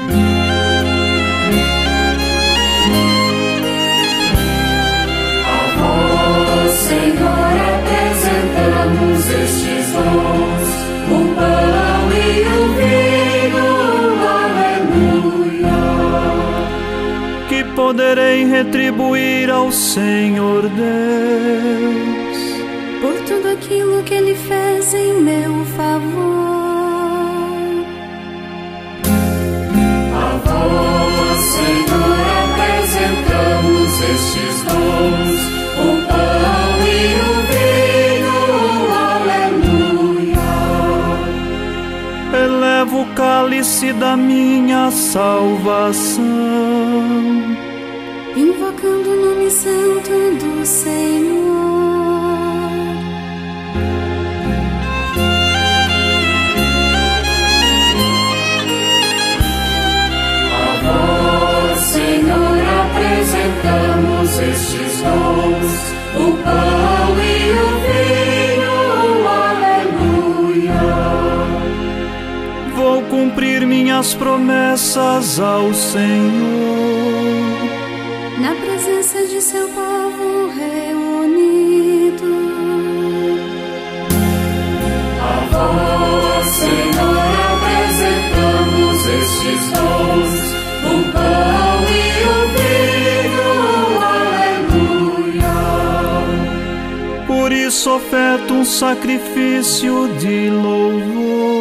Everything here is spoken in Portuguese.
Senhor, apresentamos estes dons, o pão e o vinho, aleluia. Que poderei retribuir ao Senhor Deus por tudo aquilo que Ele fez em meu favor. A vós, Senhor, apresentamos estes dons, o pão e o vinho, aleluia. elevo o cálice da minha salvação, Invocando o nome santo do Senhor. Senhor, apresentamos estes dons, o pão e o vinho, aleluia. vou cumprir minhas promessas ao Senhor, Na presença de seu povo reunido. A vós, Senhor, apresentamos estes dons, o pão e o vinho, aleluia. por isso oferto um sacrifício de louvor.